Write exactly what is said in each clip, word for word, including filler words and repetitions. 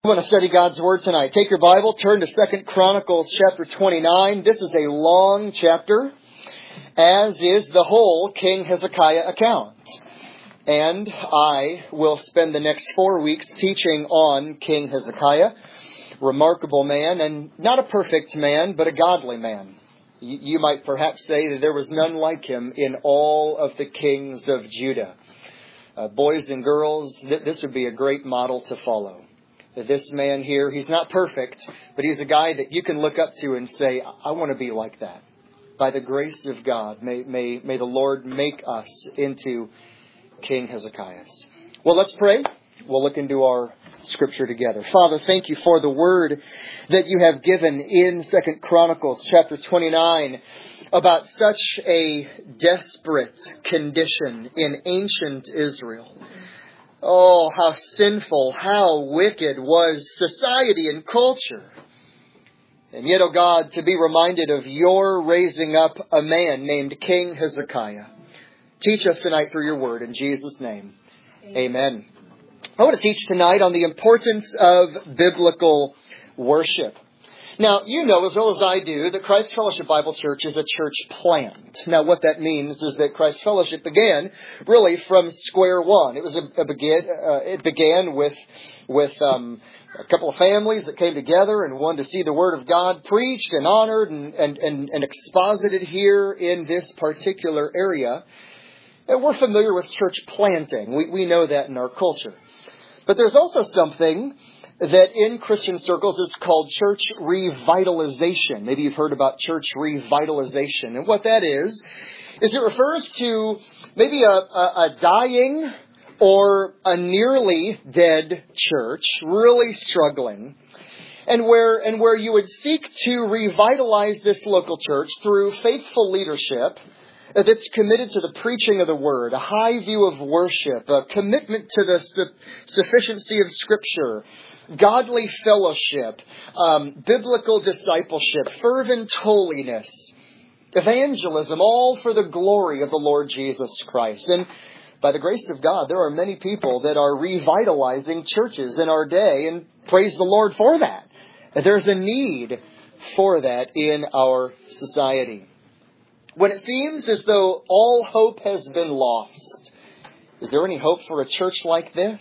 I want to study God's Word tonight. Take your Bible, turn to Second Chronicles chapter twenty-nine. This is a long chapter, as is the whole King Hezekiah account. And I will spend the next four weeks teaching on King Hezekiah. Remarkable man, and not a perfect man, but a godly man. You might perhaps say that there was none like him in all of the kings of Judah. Uh, boys and girls, th- this would be a great model to follow. This man here, he's not perfect, but he's a guy that you can look up to and say, I want to be like that. By the grace of God, may, may, may the Lord make us into King Hezekiah. Well, let's pray. We'll look into our scripture together. Father, thank you for the word that you have given in Second Chronicles chapter twenty-nine about such a desperate condition in ancient Israel. Oh, how sinful, how wicked was society and culture. And yet, oh God, to be reminded of your raising up a man named King Hezekiah. Teach us tonight through your word. In Jesus' name, amen. Amen. I want to teach tonight on the importance of biblical worship. Now, you know as well as I do that Christ Fellowship Bible Church is a church plant. Now, what that means is that Christ Fellowship began really from square one. It was a, a begin. Uh, it began with with um, a couple of families that came together and wanted to see the Word of God preached and honored and and and, and exposited here in this particular area. And we're familiar with church planting. We we know that in our culture. But there's also something that in Christian circles is called church revitalization. Maybe you've heard about church revitalization. And what that is, is it refers to maybe a, a, a dying or a nearly dead church, really struggling, and where, and where you would seek to revitalize this local church through faithful leadership that's committed to the preaching of the Word, a high view of worship, a commitment to the su- sufficiency of Scripture, godly fellowship, um, biblical discipleship, fervent holiness, evangelism, all for the glory of the Lord Jesus Christ. And by the grace of God, there are many people that are revitalizing churches in our day, and praise the Lord for that. There's a need for that in our society. When it seems as though all hope has been lost, is there any hope for a church like this?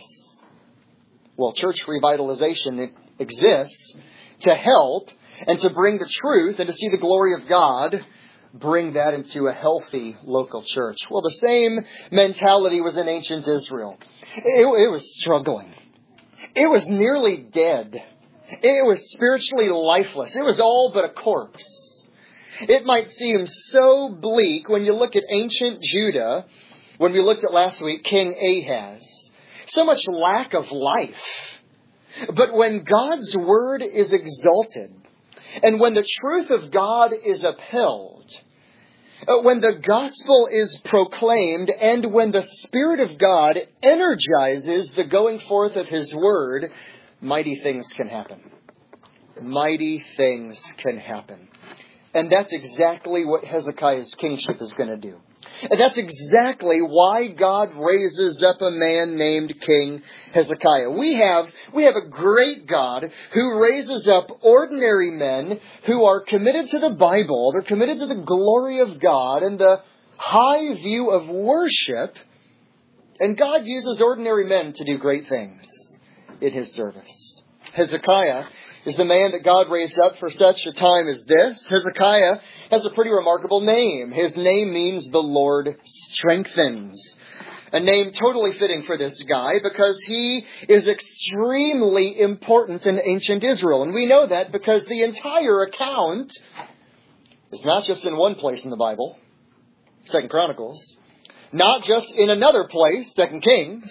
Well, church revitalization exists to help and to bring the truth and to see the glory of God, bring that into a healthy local church. Well, the same mentality was in ancient Israel. It, it was struggling. It was nearly dead. It was spiritually lifeless. It was all but a corpse. It might seem so bleak when you look at ancient Judah, when we looked at last week, King Ahaz. So much lack of life. But when God's Word is exalted, and when the truth of God is upheld, when the gospel is proclaimed, and when the Spirit of God energizes the going forth of His Word, mighty things can happen. Mighty things can happen. And that's exactly what Hezekiah's kingship is going to do. And that's exactly why God raises up a man named King Hezekiah. We have, we have a great God who raises up ordinary men who are committed to the Bible. They're committed to the glory of God and the high view of worship. And God uses ordinary men to do great things in His service. Hezekiah is the man that God raised up for such a time as this. Hezekiah has a pretty remarkable name. His name means the Lord strengthens. A name totally fitting for this guy because he is extremely important in ancient Israel. And we know that because the entire account is not just in one place in the Bible, Second Chronicles, not just in another place, Second Kings,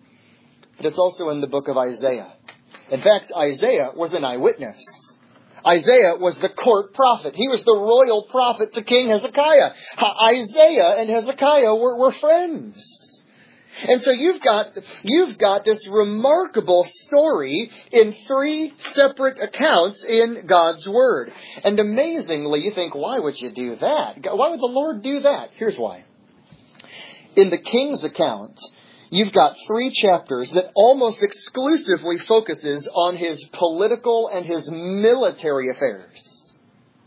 but it's also in the book of Isaiah. In fact, Isaiah was an eyewitness. Isaiah was the court prophet. He was the royal prophet to King Hezekiah. Isaiah and Hezekiah were, were friends. And so you've got, you've got this remarkable story in three separate accounts in God's Word. And amazingly, you think, why would you do that? Why would the Lord do that? Here's why. In the king's account, you've got three chapters that almost exclusively focuses on his political and his military affairs.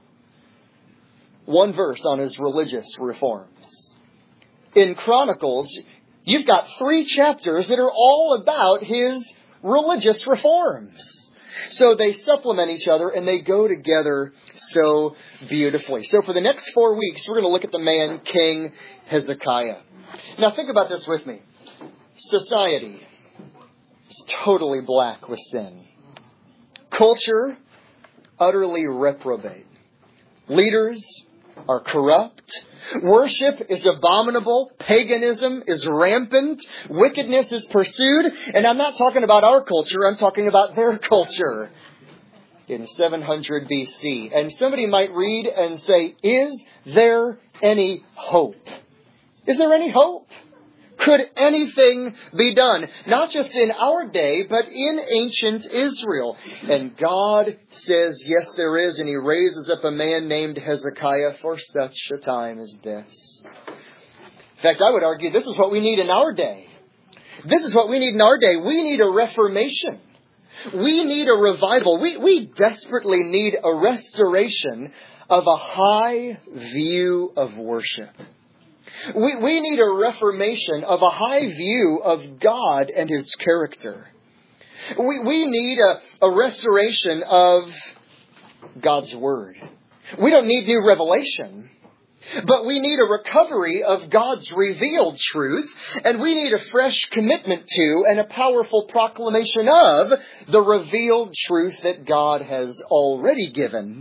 One verse on his religious reforms. In Chronicles, you've got three chapters that are all about his religious reforms. So they supplement each other and they go together so beautifully. So for the next four weeks, we're going to look at the man, King Hezekiah. Now think about this with me. Society is totally black with sin. Culture, utterly reprobate. Leaders are corrupt. Worship is abominable. Paganism is rampant. Wickedness is pursued. And I'm not talking about our culture. I'm talking about their culture. In seven hundred B C. And somebody might read and say, is there any hope? Is there any hope? Could anything be done? Not just in our day, but in ancient Israel. And God says, yes, there is. And He raises up a man named Hezekiah for such a time as this. In fact, I would argue this is what we need in our day. This is what we need in our day. We need a reformation. We need a revival. We, we desperately need a restoration of a high view of worship. We, we need a reformation of a high view of God and His character. We, we need a, a restoration of God's Word. We don't need new revelation, but we need a recovery of God's revealed truth, and we need a fresh commitment to and a powerful proclamation of the revealed truth that God has already given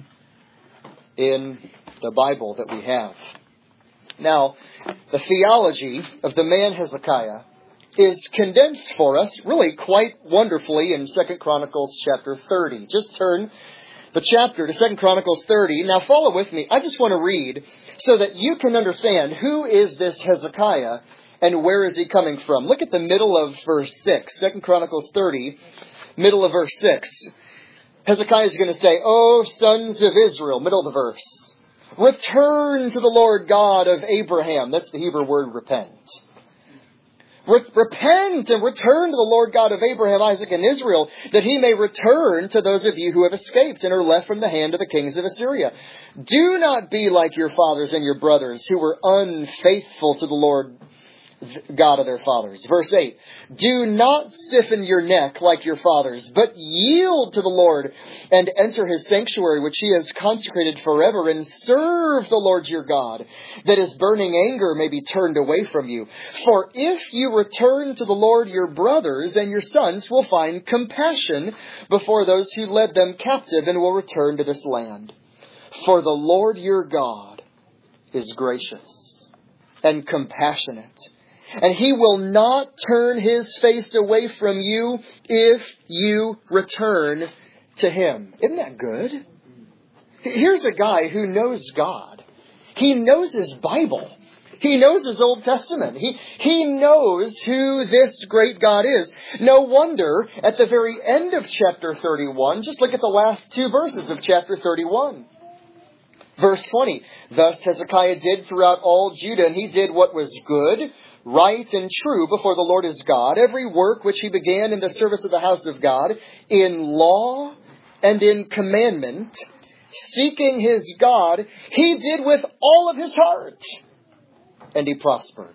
in the Bible that we have. Now, the theology of the man Hezekiah is condensed for us really quite wonderfully in Second Chronicles chapter thirty. Just turn the chapter to Second Chronicles thirty. Now follow with me. I just want to read so that you can understand who is this Hezekiah and where is he coming from. Look at the middle of verse six. Second Chronicles thirty, middle of verse six. Hezekiah is going to say, O sons of Israel, middle of the verse. Return to the Lord God of Abraham. That's the Hebrew word repent. Re- repent and return to the Lord God of Abraham, Isaac, and Israel, that He may return to those of you who have escaped and are left from the hand of the kings of Assyria. Do not be like your fathers and your brothers who were unfaithful to the Lord God of their fathers. Verse eight. Do not stiffen your neck like your fathers, but yield to the Lord and enter His sanctuary, which He has consecrated forever, and serve the Lord your God, that His burning anger may be turned away from you. For if you return to the Lord, your brothers and your sons will find compassion before those who led them captive and will return to this land. For the Lord your God is gracious and compassionate, and He will not turn His face away from you if you return to Him. Isn't that good? Here's a guy who knows God. He knows his Bible. He knows his Old Testament. He, he knows who this great God is. No wonder at the very end of chapter thirty-one, just look at the last two verses of chapter thirty-one. Verse twenty, thus Hezekiah did throughout all Judah, and he did what was good, right and true before the Lord his God, every work which he began in the service of the house of God, in law and in commandment, seeking his God, he did with all of his heart, and he prospered.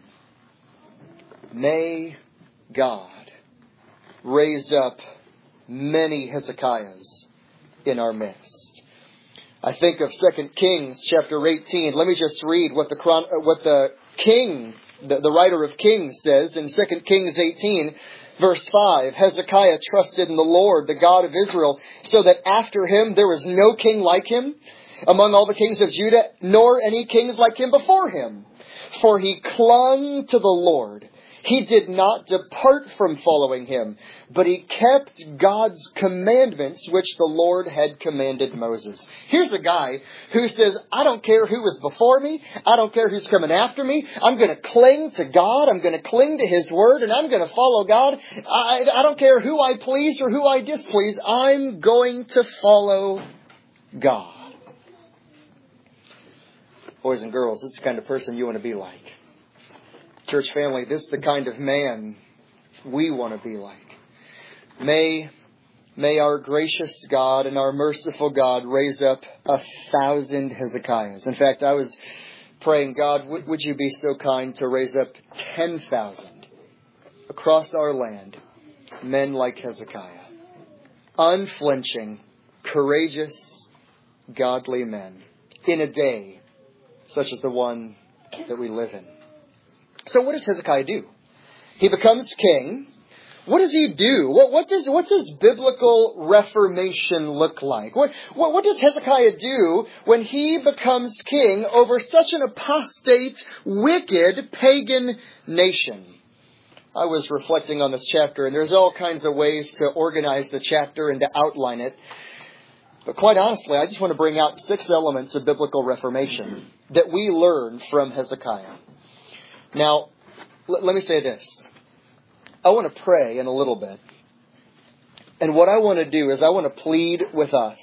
May God raise up many Hezekiahs in our midst. I think of Second Kings chapter eighteen. Let me just read what the chron- what the king, the, the writer of Kings says in Second Kings eighteen, verse five. Hezekiah trusted in the Lord, the God of Israel, so that after him there was no king like him among all the kings of Judah, nor any kings like him before him. For he clung to the Lord. He did not depart from following Him, but he kept God's commandments which the Lord had commanded Moses. Here's a guy who says, I don't care who was before me. I don't care who's coming after me. I'm going to cling to God. I'm going to cling to His Word, and I'm going to follow God. I, I don't care who I please or who I displease. I'm going to follow God. Boys and girls, this is the kind of person you want to be like. Church family, this is the kind of man we want to be like. May, may our gracious God and our merciful God raise up a thousand Hezekiahs. In fact, I was praying, God, would, would you be so kind to raise up ten thousand across our land, men like Hezekiah. Unflinching, courageous, godly men in a day such as the one that we live in. So what does Hezekiah do? He becomes king. What does he do? What, what does what does biblical reformation look like? What, what what does Hezekiah do when he becomes king over such an apostate, wicked, pagan nation? I was reflecting on this chapter, and there's all kinds of ways to organize the chapter and to outline it. But quite honestly, I just want to bring out six elements of biblical reformation that we learn from Hezekiah. Now, l- let me say this. I want to pray in a little bit. And what I want to do is I want to plead with us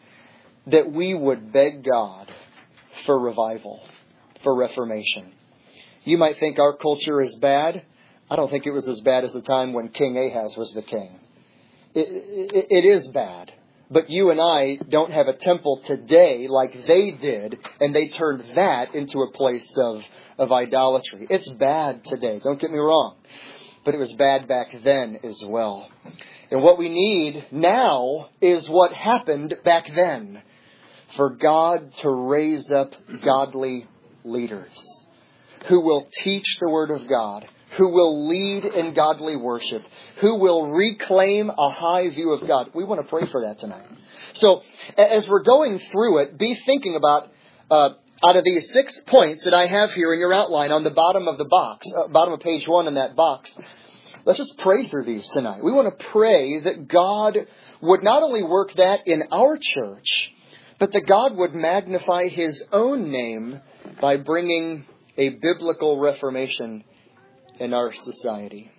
that we would beg God for revival, for reformation. You might think our culture is bad. I don't think it was as bad as the time when King Ahaz was the king. It, it, it is bad. But you and I don't have a temple today like they did, and they turned that into a place of, of idolatry. It's bad today, don't get me wrong. But it was bad back then as well. And what we need now is what happened back then. For God to raise up godly leaders who will teach the Word of God, who will lead in godly worship, who will reclaim a high view of God. We want to pray for that tonight. So, as we're going through it, be thinking about, uh, out of these six points that I have here in your outline on the bottom of the box, uh, bottom of page one in that box, let's just pray through these tonight. We want to pray that God would not only work that in our church, but that God would magnify His own name by bringing a biblical reformation in our society.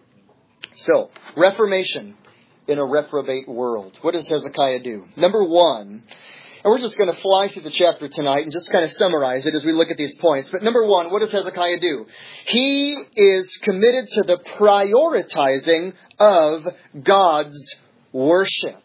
So, reformation in a reprobate world. What does Hezekiah do? Number one, and we're just going to fly through the chapter tonight and just kind of summarize it as we look at these points. But number one, what does Hezekiah do? He is committed to the prioritizing of God's worship.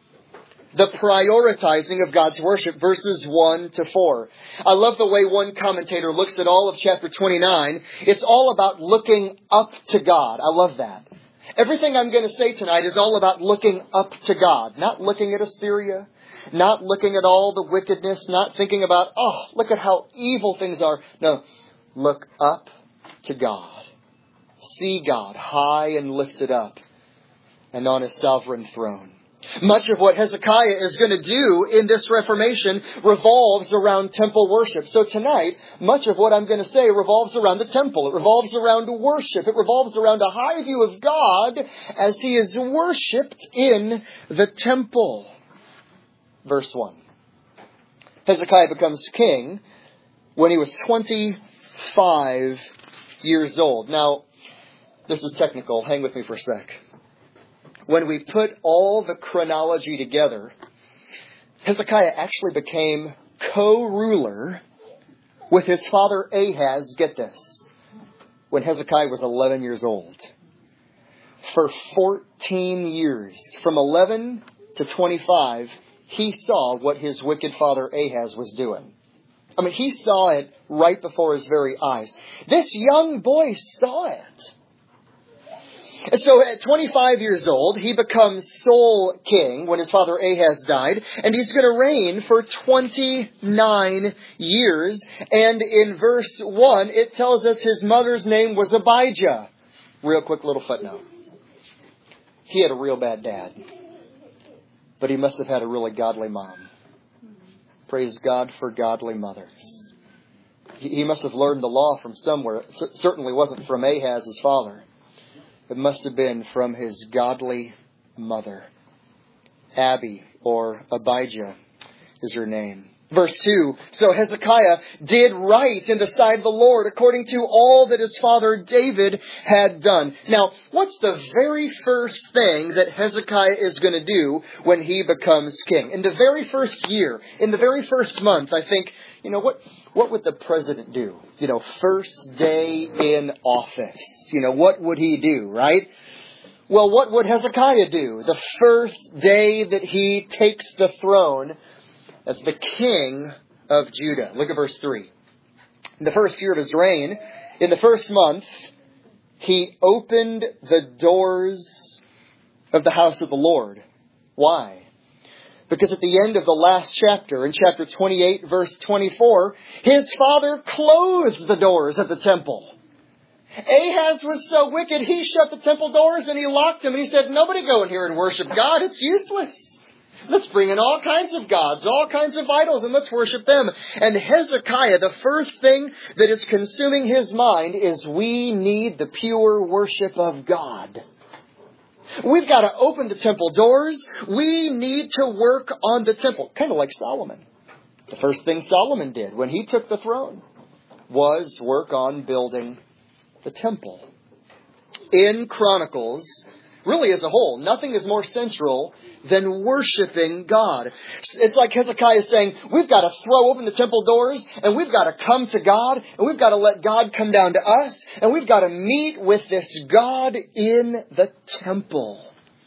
The prioritizing of God's worship, verses one to four. I love the way one commentator looks at all of chapter twenty-nine. It's all about looking up to God. I love that. Everything I'm going to say tonight is all about looking up to God. Not looking at Assyria. Not looking at all the wickedness. Not thinking about, oh, look at how evil things are. No, look up to God. See God high and lifted up and on His sovereign throne. Much of what Hezekiah is going to do in this Reformation revolves around temple worship. So tonight, much of what I'm going to say revolves around the temple. It revolves around worship. It revolves around a high view of God as He is worshipped in the temple. Verse one. Hezekiah becomes king when he was twenty-five years old. Now, this is technical. Hang with me for a sec. When we put all the chronology together, Hezekiah actually became co-ruler with his father Ahaz, get this, when Hezekiah was eleven years old. For fourteen years, from eleven to twenty-five, he saw what his wicked father Ahaz was doing. I mean, he saw it right before his very eyes. This young boy saw it. And so at twenty-five years old, he becomes sole king when his father Ahaz died. And he's going to reign for twenty-nine years. And in verse one, it tells us his mother's name was Abijah. Real quick little footnote. He had a real bad dad. But he must have had a really godly mom. Praise God for godly mothers. He must have learned the law from somewhere. It certainly wasn't from Ahaz, his father. It must have been from his godly mother. Abi, or Abijah, is her name. Verse two, so Hezekiah did right in the sight of the Lord according to all that his father David had done. Now, what's the very first thing that Hezekiah is going to do when he becomes king? In the very first year, in the very first month, I think, you know, what, what would the president do? You know, first day in office. You know, what would he do, right? Well, what would Hezekiah do the first day that he takes the throne as the king of Judah? Look at verse three. In the first year of his reign, in the first month, he opened the doors of the house of the Lord. Why? Because at the end of the last chapter, in chapter twenty-eight, verse twenty-four, his father closed the doors of the temple. Ahaz was so wicked, he shut the temple doors and he locked them. And he said, nobody go in here and worship God. It's useless. Let's bring in all kinds of gods, all kinds of idols, and let's worship them. And Hezekiah, the first thing that is consuming his mind is we need the pure worship of God. We've got to open the temple doors. We need to work on the temple. Kind of like Solomon. The first thing Solomon did when he took the throne was work on building the temple. In Chronicles, really as a whole, nothing is more central than worshiping God. It's like Hezekiah is saying, we've got to throw open the temple doors, and we've got to come to God, and we've got to let God come down to us, and we've got to meet with this God in the temple.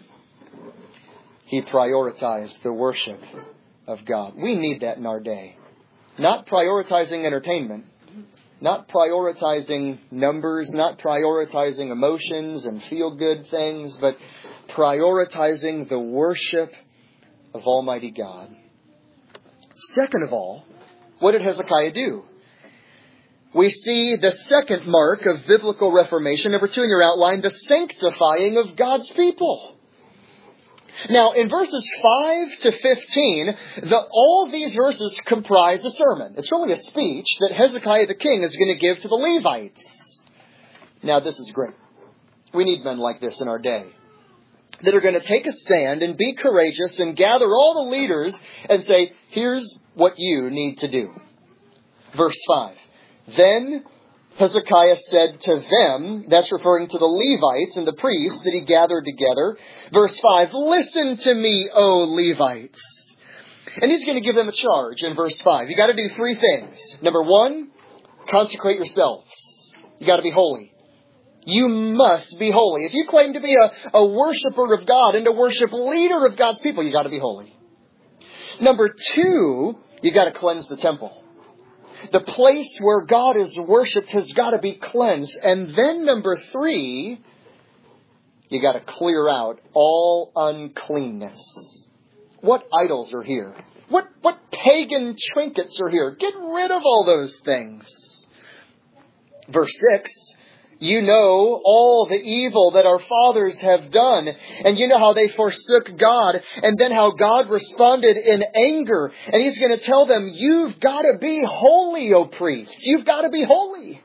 He prioritized the worship of God. We need that in our day. Not prioritizing entertainment. Not prioritizing numbers, not prioritizing emotions and feel-good things, but prioritizing the worship of Almighty God. Second of all, what did Hezekiah do? We see the second mark of biblical reformation, number two in your outline, the sanctifying of God's people. Now, in verses five to fifteen, the, all these verses comprise a sermon. It's really a speech that Hezekiah the king is going to give to the Levites. Now, this is great. We need men like this in our day, that are going to take a stand and be courageous and gather all the leaders and say, here's what you need to do. Verse five. Then Hezekiah said to them, that's referring to the Levites and the priests that he gathered together. Verse five, listen to me, O Levites. And he's going to give them a charge in verse five. You got to do three things. Number one, consecrate yourselves. You got to be holy. You must be holy. If you claim to be a, a worshiper of God and a worship leader of God's people, you got to be holy. Number two, you got to cleanse the temple. The place where God is worshipped has got to be cleansed. And then number three, you got to clear out all uncleanness. What idols are here? What, what pagan trinkets are here? Get rid of all those things. Verse six, you know all the evil that our fathers have done. And you know how they forsook God. And then how God responded in anger. And he's going to tell them, you've got to be holy, O priests. You've got to be holy.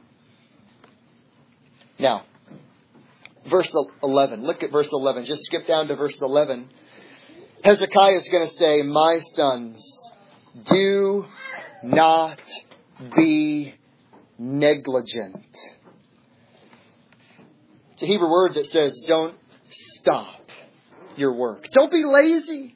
Now, verse eleven. Look at verse eleven. Just skip down to verse eleven. Hezekiah is going to say, my sons, do not be negligent. It's a Hebrew word that says, don't stop your work. Don't be lazy.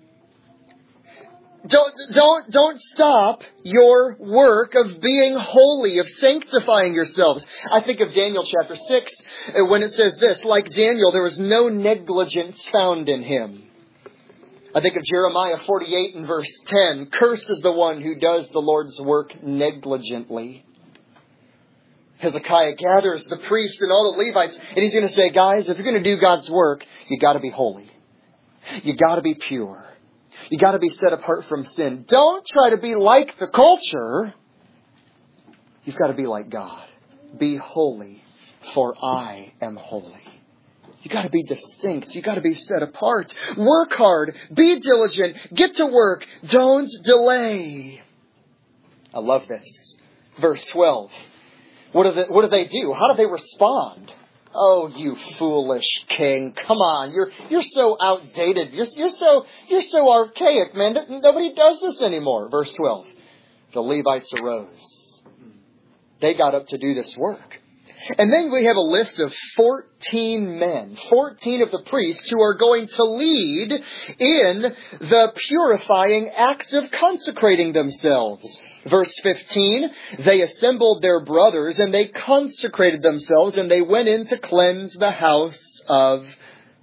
Don't, don't, don't stop your work of being holy, of sanctifying yourselves. I think of Daniel chapter six, when it says this, like Daniel, there was no negligence found in him. I think of Jeremiah forty-eight and verse ten, cursed is the one who does the Lord's work negligently. Hezekiah gathers the priests and all the Levites, and he's going to say, guys, if you're going to do God's work, you got to be holy. You got to be pure. You got to be set apart from sin. Don't try to be like the culture. You've got to be like God. Be holy, for I am holy. You got to be distinct. You got to be set apart. Work hard. Be diligent. Get to work. Don't delay. I love this. Verse twelve. What do they, what do they do? How do they respond? Oh, you foolish king. Come on. You're, you're so outdated. You're, you're so, you're so archaic, man. Nobody does this anymore. Verse twelve. The Levites arose. They got up to do this work. And then we have a list of fourteen men, fourteen of the priests who are going to lead in the purifying acts of consecrating themselves. Verse fifteen, they assembled their brothers and they consecrated themselves and they went in to cleanse the house of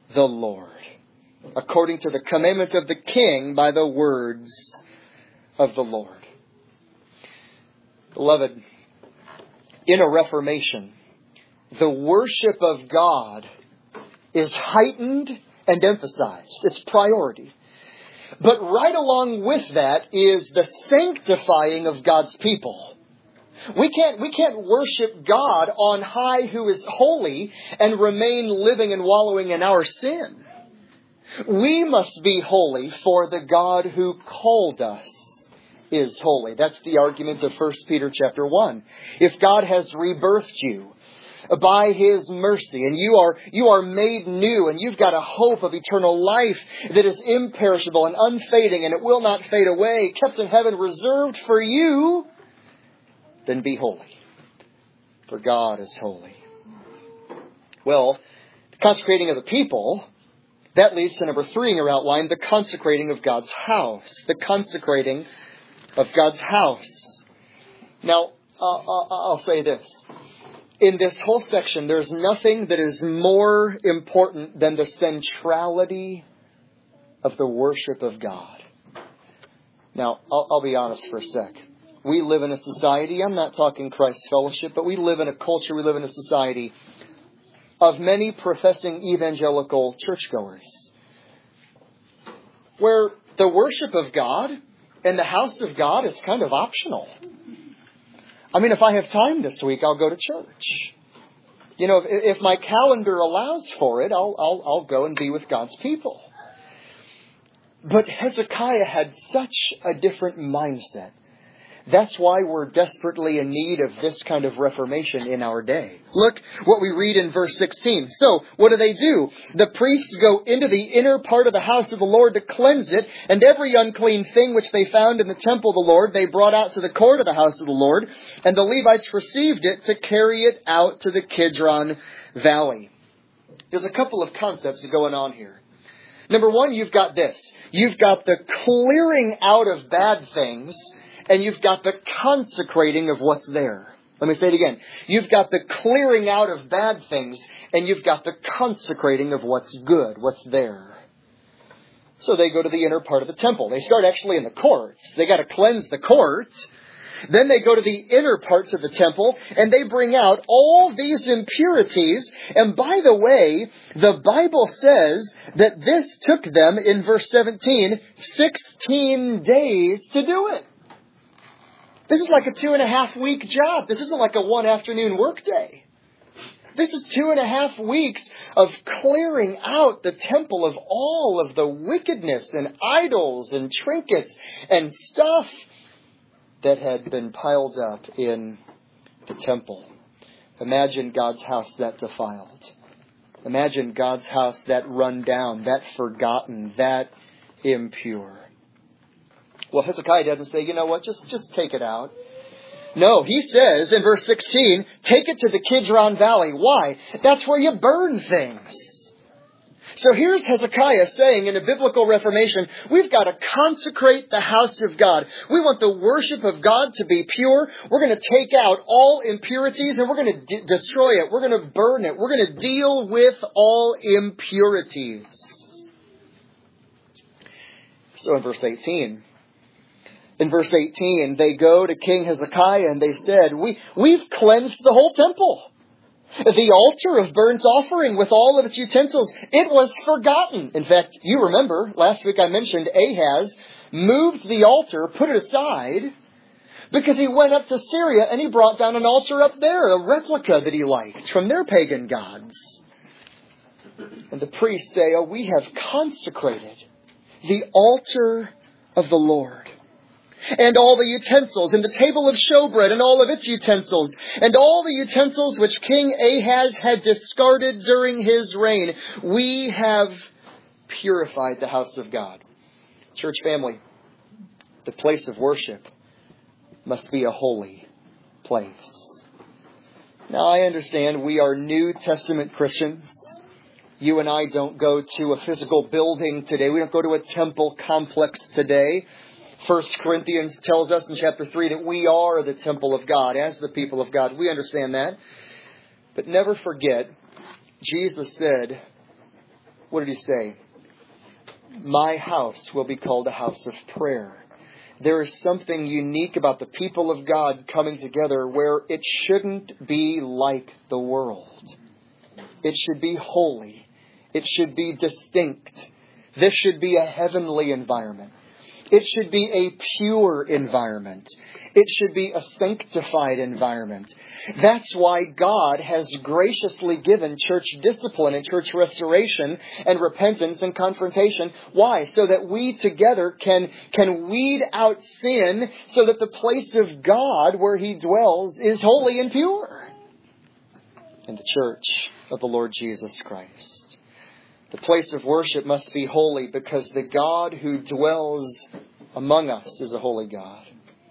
the Lord, according to the commandment of the king by the words of the Lord. Beloved, in a Reformation, the worship of God is heightened and emphasized. It's priority. But right along with that is the sanctifying of God's people. We can't, we can't worship God on high who is holy and remain living and wallowing in our sin. We must be holy, for the God who called us is holy. That's the argument of First Peter chapter one. If God has rebirthed you by His mercy, and you are you are made new, and you've got a hope of eternal life that is imperishable and unfading, and it will not fade away, kept in heaven, reserved for you, then be holy, for God is holy. Well, the consecrating of the people, that leads to number three in your outline, the consecrating of God's house. The consecrating of God's house. Now, uh, I'll say this. In this whole section, there's nothing that is more important than the centrality of the worship of God. Now, I'll, I'll be honest for a sec. We live in a society, I'm not talking Christ Fellowship, but we live in a culture, we live in a society of many professing evangelical churchgoers, where the worship of God and the house of God is kind of optional. I mean, if I have time this week, I'll go to church. You know, if, if my calendar allows for it, I'll, I'll, I'll go and be with God's people. But Hezekiah had such a different mindset. That's why we're desperately in need of this kind of reformation in our day. Look what we read in verse sixteen. So, what do they do? The priests go into the inner part of the house of the Lord to cleanse it, and every unclean thing which they found in the temple of the Lord, they brought out to the court of the house of the Lord, and the Levites received it to carry it out to the Kidron Valley. There's a couple of concepts going on here. Number one, you've got this. You've got the clearing out of bad things, and you've got the consecrating of what's there. Let me say it again. You've got the clearing out of bad things, and you've got the consecrating of what's good, what's there. So they go to the inner part of the temple. They start actually in the courts. They got to cleanse the courts. Then they go to the inner parts of the temple, and they bring out all these impurities. And by the way, the Bible says that this took them, in verse seventeen, sixteen days to do it. This is like a two and a half week job. This isn't like a one afternoon workday. This is two and a half weeks of clearing out the temple of all of the wickedness and idols and trinkets and stuff that had been piled up in the temple. Imagine God's house that defiled. Imagine God's house that run down, that forgotten, that impure. Well, Hezekiah doesn't say, you know what, just, just take it out. No, he says in verse sixteen, take it to the Kidron Valley. Why? That's where you burn things. So here's Hezekiah saying in a biblical reformation, we've got to consecrate the house of God. We want the worship of God to be pure. We're going to take out all impurities and we're going to de- destroy it. We're going to burn it. We're going to deal with all impurities. So in verse eighteen, In verse eighteen, they go to King Hezekiah and they said, we, we've cleansed the whole temple. The altar of burnt offering with all of its utensils, it was forgotten. In fact, you remember, last week I mentioned Ahaz moved the altar, put it aside, because he went up to Syria and he brought down an altar up there, a replica that he liked from their pagan gods. And the priests say, oh, we have consecrated the altar of the Lord. And all the utensils, and the table of showbread, and all of its utensils, and all the utensils which King Ahaz had discarded during his reign. We have purified the house of God. Church family, the place of worship must be a holy place. Now, I understand we are New Testament Christians. You and I don't go to a physical building today. We don't go to a temple complex today. First Corinthians tells us in chapter three that we are the temple of God as the people of God. We understand that. But never forget, Jesus said, what did he say? My house will be called a house of prayer. There is something unique about the people of God coming together where it shouldn't be like the world. It should be holy. It should be distinct. This should be a heavenly environment. It should be a pure environment. It should be a sanctified environment. That's why God has graciously given church discipline and church restoration and repentance and confrontation. Why? So that we together can, can weed out sin so that the place of God where He dwells is holy and pure. In the church of the Lord Jesus Christ. The place of worship must be holy because the God who dwells among us is a holy God.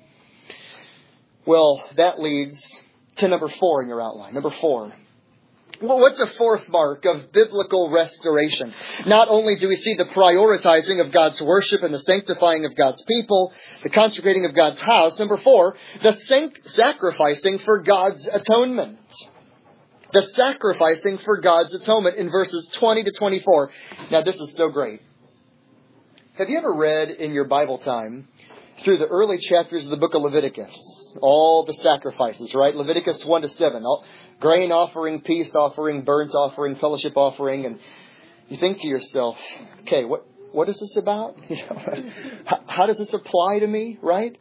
Well, that leads to number four in your outline. Number four. Well, what's a fourth mark of biblical restoration? Not only do we see the prioritizing of God's worship and the sanctifying of God's people, the consecrating of God's house. Number four, the sacrificing for God's atonement. The sacrificing for God's atonement in verses twenty to twenty-four. Now, this is so great. Have you ever read in your Bible time through the early chapters of the book of Leviticus? All the sacrifices, right? Leviticus one to seven. All, grain offering, peace offering, burnt offering, fellowship offering. And you think to yourself, okay, what, what is this about? You know, how, how does this apply to me, right?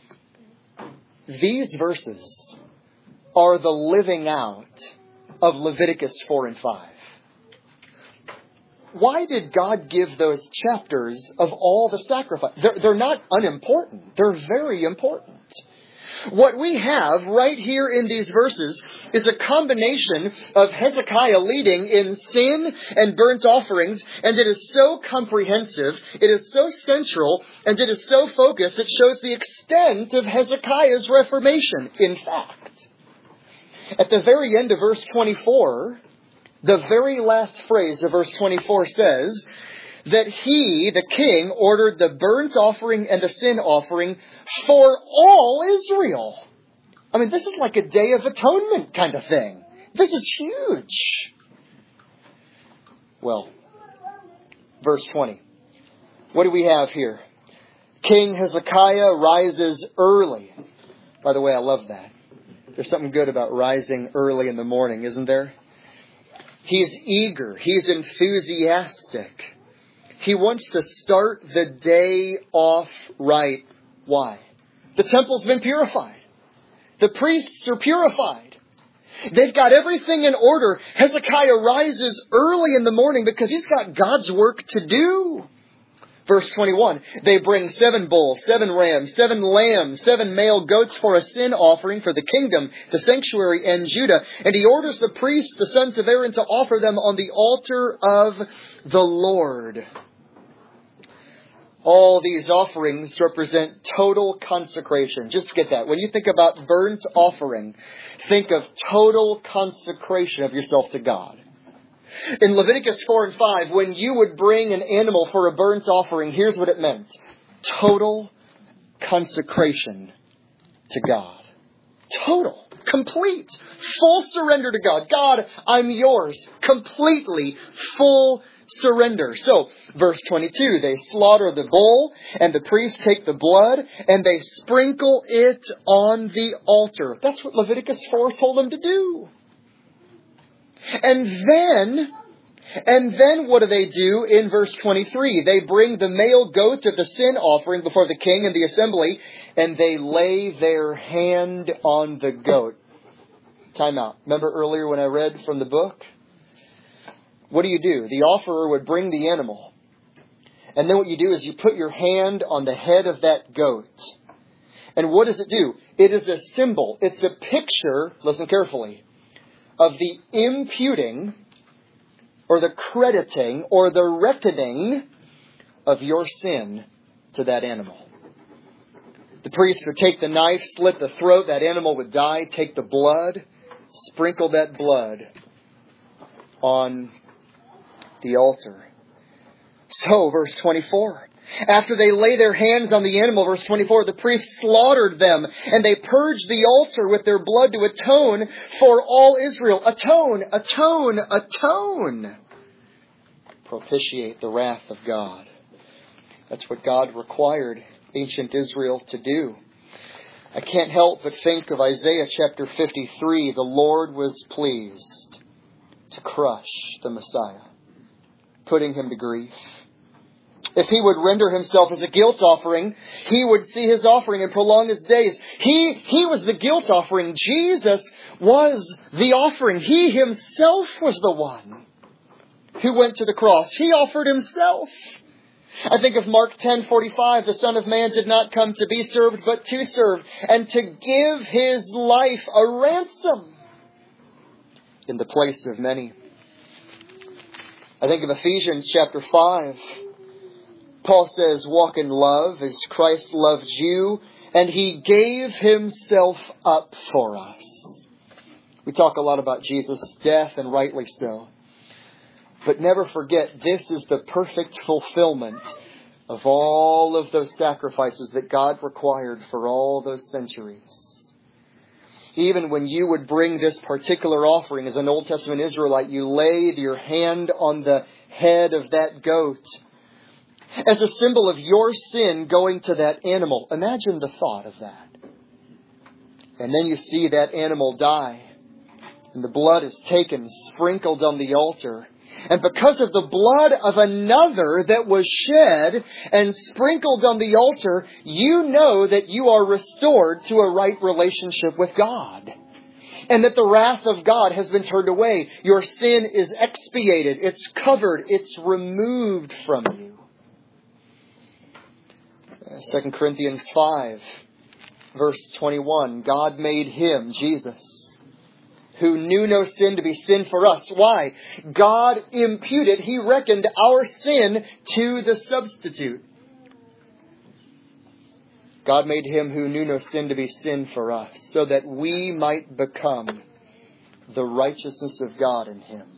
These verses are the living out of Leviticus four and five. Why did God give those chapters of all the sacrifice? They're, they're not unimportant. They're very important. What we have right here in these verses is a combination of Hezekiah leading in sin and burnt offerings, and it is so comprehensive, it is so central, and it is so focused, it shows the extent of Hezekiah's reformation. In fact, at the very end of verse twenty-four, the very last phrase of verse twenty-four says that he, the king, ordered the burnt offering and the sin offering for all Israel. I mean, this is like a Day of Atonement kind of thing. This is huge. Well, verse twenty. What do we have here? King Hezekiah rises early. By the way, I love that. There's something good about rising early in the morning, isn't there? He's eager. He's enthusiastic. He wants to start the day off right. Why? The temple's been purified. The priests are purified. They've got everything in order. Hezekiah rises early in the morning because he's got God's work to do. Verse twenty-one, they bring seven bulls, seven rams, seven lambs, seven male goats for a sin offering for the kingdom, the sanctuary, and Judah. And he orders the priests, the sons of Aaron, to offer them on the altar of the Lord. All these offerings represent total consecration. Just get that. When you think about burnt offering, think of total consecration of yourself to God. In Leviticus four and five, when you would bring an animal for a burnt offering, here's what it meant. Total consecration to God. Total. Complete. Full surrender to God. God, I'm yours. Completely. Full surrender. So, verse twenty-two, they slaughter the bull, and the priests take the blood, and they sprinkle it on the altar. That's what Leviticus four told them to do. And then, and then what do they do in verse twenty-three? They bring the male goat of the sin offering before the king and the assembly, and they lay their hand on the goat. Time out. Remember earlier when I read from the book? What do you do? The offerer would bring the animal. And then what you do is you put your hand on the head of that goat. And what does it do? It is a symbol. It's a picture, listen carefully, of the imputing or the crediting or the reckoning of your sin to that animal. The priest would take the knife, slit the throat, that animal would die, take the blood, sprinkle that blood on the altar. So, verse twenty-four. After they lay their hands on the animal, verse twenty-four, the priests slaughtered them, and they purged the altar with their blood to atone for all Israel. Atone, atone, atone. propitiate the wrath of God. That's what God required ancient Israel to do. I can't help but think of Isaiah chapter fifty-three. The Lord was pleased to crush the Messiah, putting him to grief. If he would render himself as a guilt offering, he would see his offering and prolong his days. He, he was the guilt offering. Jesus was the offering. He himself was the one who went to the cross. He offered himself. I think of Mark ten forty-five, the Son of Man did not come to be served, but to serve, and to give his life a ransom in the place of many. I think of Ephesians chapter five. Paul says, walk in love as Christ loved you, and he gave himself up for us. We talk a lot about Jesus' death, and rightly so. But never forget, this is the perfect fulfillment of all of those sacrifices that God required for all those centuries. Even when you would bring this particular offering as an Old Testament Israelite, you laid your hand on the head of that goat as a symbol of your sin going to that animal. Imagine the thought of that. And then you see that animal die, and the blood is taken, sprinkled on the altar. And because of the blood of another that was shed and sprinkled on the altar, you know that you are restored to a right relationship with God. And that the wrath of God has been turned away. Your sin is expiated. It's covered. It's removed from you. Second Corinthians five, verse twenty-one. God made him, Jesus, who knew no sin, to be sin for us. Why? God imputed, he reckoned our sin to the substitute. God made him who knew no sin to be sin for us, so that we might become the righteousness of God in him.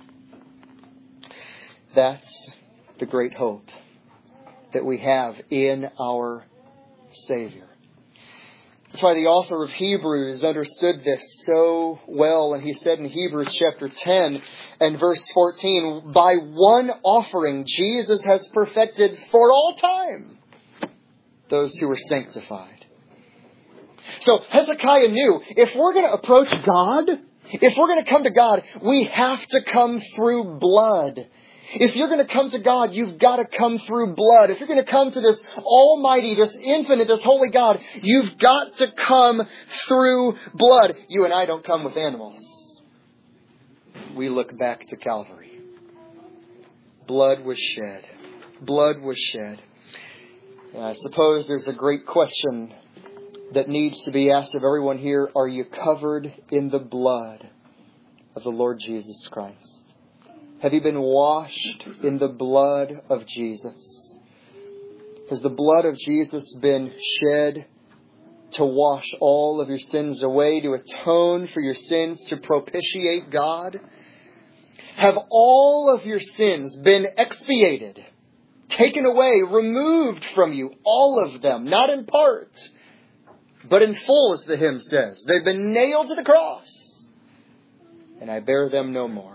That's the great hope that we have in our Savior. That's why the author of Hebrews understood this so well. And he said in Hebrews chapter ten and verse fourteen, by one offering Jesus has perfected for all time those who were sanctified. So Hezekiah knew, if we're going to approach God, if we're going to come to God, we have to come through blood. If you're going to come to God, you've got to come through blood. If you're going to come to this almighty, this infinite, this holy God, you've got to come through blood. You and I don't come with animals. We look back to Calvary. Blood was shed. Blood was shed. And I suppose there's a great question that needs to be asked of everyone here. Are you covered in the blood of the Lord Jesus Christ? Have you been washed in the blood of Jesus? Has the blood of Jesus been shed to wash all of your sins away, to atone for your sins, to propitiate God? Have all of your sins been expiated, taken away, removed from you? All of them, not in part, but in full, as the hymn says. They've been nailed to the cross, and I bear them no more.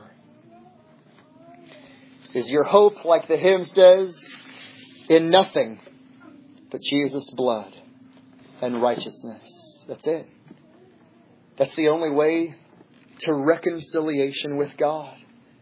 Is your hope, like the hymn says, in nothing but Jesus' blood and righteousness? That's it. That's the only way to reconciliation with God.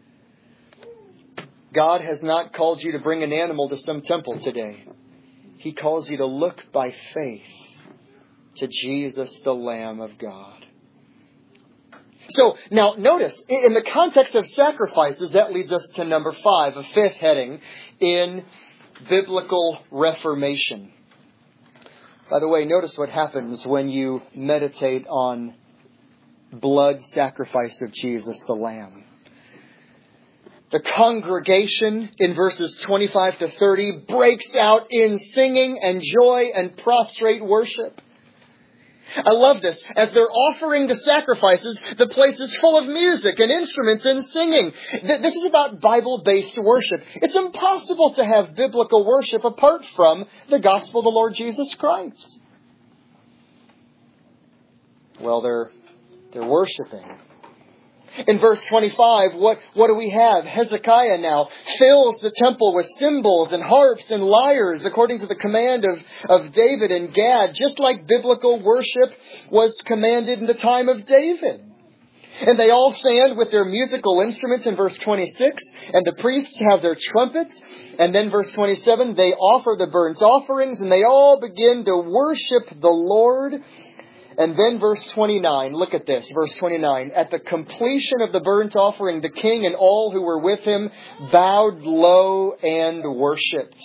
God has not called you to bring an animal to some temple today. He calls you to look by faith to Jesus, the Lamb of God. So, now notice, in the context of sacrifices, that leads us to number five, a fifth heading in biblical reformation. By the way, notice what happens when you meditate on blood sacrifice of Jesus the Lamb. The congregation in verses twenty-five to thirty breaks out in singing and joy and prostrate worship. I love this. As they're offering the sacrifices, the place is full of music and instruments and singing. This is about Bible-based worship. It's impossible to have biblical worship apart from the gospel of the Lord Jesus Christ. Well, they're, they're worshiping. In verse twenty-five, what, what do we have? Hezekiah now fills the temple with cymbals and harps and lyres according to the command of, of David and Gad, just like biblical worship was commanded in the time of David. And they all stand with their musical instruments in verse twenty-six, and the priests have their trumpets. And then verse twenty-seven, they offer the burnt offerings, and they all begin to worship the Lord. And then verse twenty-nine, look at this, verse twenty-nine. At the completion of the burnt offering, the king and all who were with him bowed low and worshipped.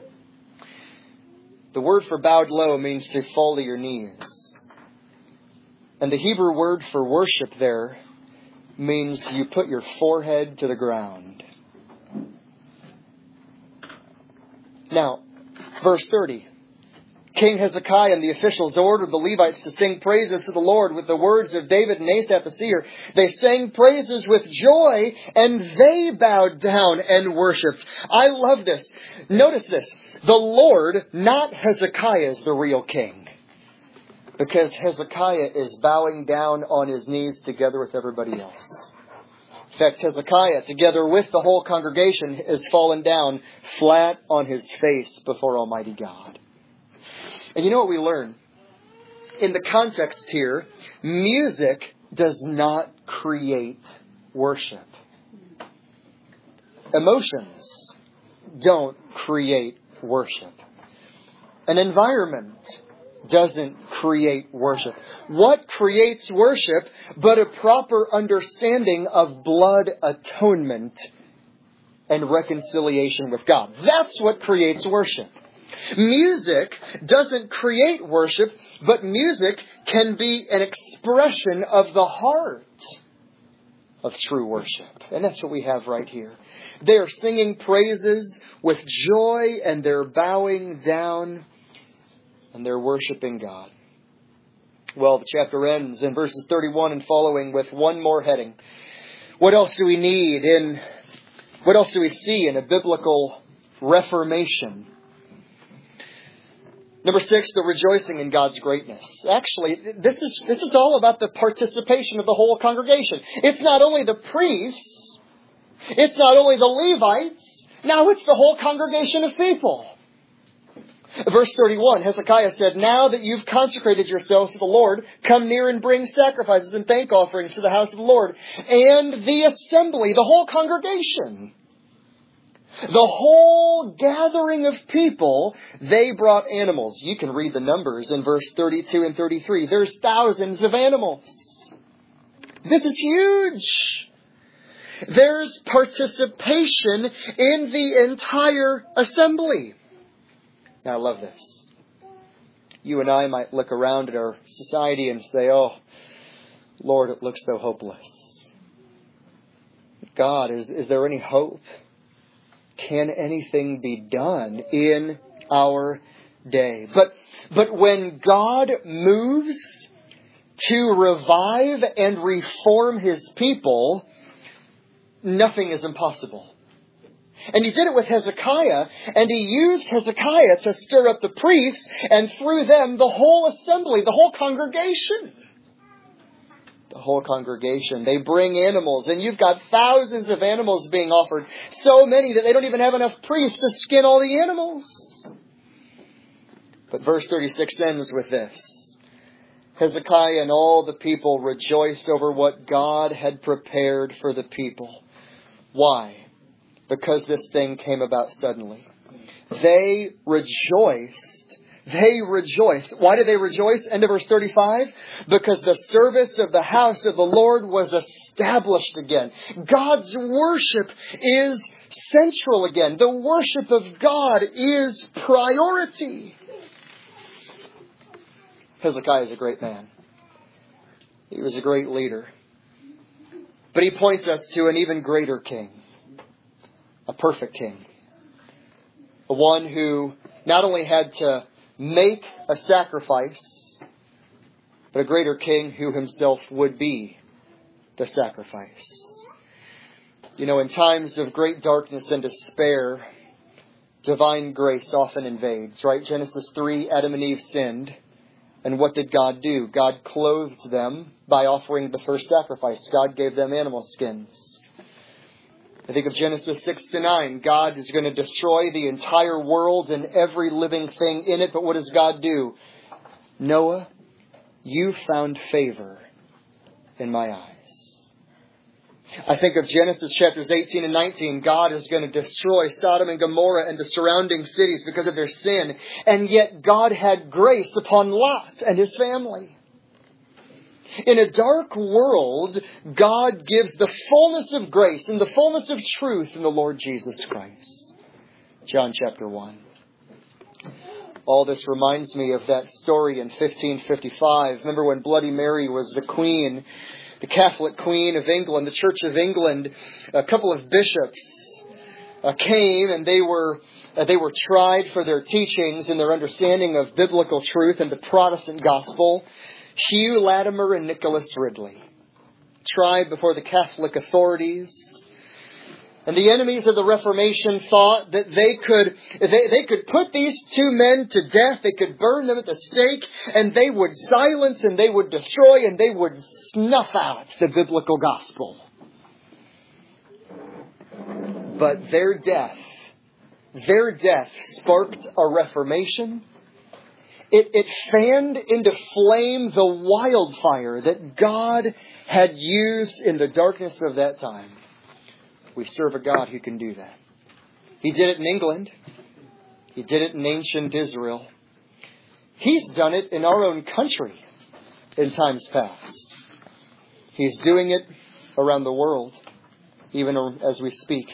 The word for bowed low means to fall to your knees. And the Hebrew word for worship there means you put your forehead to the ground. Now, verse thirty. King Hezekiah and the officials ordered the Levites to sing praises to the Lord with the words of David and Asaph the seer. They sang praises with joy, and they bowed down and worshipped. I love this. Notice this. The Lord, not Hezekiah, is the real king. Because Hezekiah is bowing down on his knees together with everybody else. In fact, Hezekiah, together with the whole congregation, has fallen down flat on his face before Almighty God. And you know what we learn? In the context here, music does not create worship. Emotions don't create worship. An environment doesn't create worship. What creates worship but a proper understanding of blood atonement and reconciliation with God? That's what creates worship. Music doesn't create worship, but music can be an expression of the heart of true worship. And that's what we have right here. They are singing praises with joy, and they're bowing down, and they're worshiping God. Well, the chapter ends in verses thirty-one and following with one more heading. What else do we need in, what else do we see in a biblical reformation? Number six, the rejoicing in God's greatness. Actually, this is this is all about the participation of the whole congregation. It's not only the priests. It's not only the Levites. Now it's the whole congregation of people. Verse thirty-one, Hezekiah said, "Now that you've consecrated yourselves to the Lord, come near and bring sacrifices and thank offerings to the house of the Lord." And the assembly, the whole congregation, the whole gathering of people, they brought animals. You can read the numbers in verse thirty-two and thirty-three. There's thousands of animals. This is huge. There's participation in the entire assembly. Now, I love this. You and I might look around at our society and say, "Oh, Lord, it looks so hopeless. God, is, is there any hope? Can anything be done in our day?" But, but when God moves to revive and reform His people, nothing is impossible. And He did it with Hezekiah, and He used Hezekiah to stir up the priests, and through them the whole assembly, the whole congregation. The whole congregation. They bring animals, and you've got thousands of animals being offered. So many that they don't even have enough priests to skin all the animals. But verse thirty-six ends with this. Hezekiah and all the people rejoiced over what God had prepared for the people. Why? Because this thing came about suddenly. They rejoiced. They rejoiced. Why did they rejoice? End of verse thirty-five. Because the service of the house of the Lord was established again. God's worship is central again. The worship of God is priority. Hezekiah is a great man. He was a great leader. But he points us to an even greater king. A perfect king. A one who not only had to make a sacrifice, but a greater king who himself would be the sacrifice. You know, in times of great darkness and despair, divine grace often invades, right? Genesis three, Adam and Eve sinned. And what did God do? God clothed them by offering the first sacrifice. God gave them animal skins. I think of Genesis six to nine. God is going to destroy the entire world and every living thing in it. But what does God do? Noah, you found favor in my eyes. I think of Genesis chapters eighteen and nineteen. God is going to destroy Sodom and Gomorrah and the surrounding cities because of their sin. And yet God had grace upon Lot and his family. In a dark world, God gives the fullness of grace and the fullness of truth in the Lord Jesus Christ. John chapter one. All this reminds me of that story in fifteen fifty-five. Remember when Bloody Mary was the queen, the Catholic Queen of England, the Church of England? A couple of bishops uh, came and they were uh, they were tried for their teachings and their understanding of biblical truth and the Protestant gospel. Hugh Latimer and Nicholas Ridley, tried before the Catholic authorities. And the enemies of the Reformation thought that they could they, they could put these two men to death. They could burn them at the stake, and they would silence and they would destroy and they would snuff out the biblical gospel. But their death, their death sparked a Reformation. It, it fanned into flame the wildfire that God had used in the darkness of that time. We serve a God who can do that. He did it in England. He did it in ancient Israel. He's done it in our own country in times past. He's doing it around the world, even as we speak.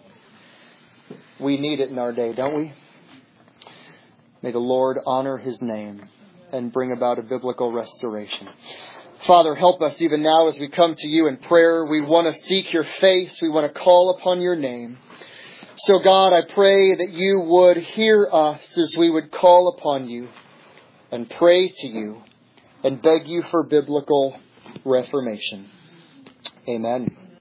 We need it in our day, don't we? May the Lord honor His name and bring about a biblical restoration. Father, help us even now as we come to You in prayer. We want to seek Your face. We want to call upon Your name. So God, I pray that You would hear us as we would call upon You and pray to You and beg You for biblical reformation. Amen.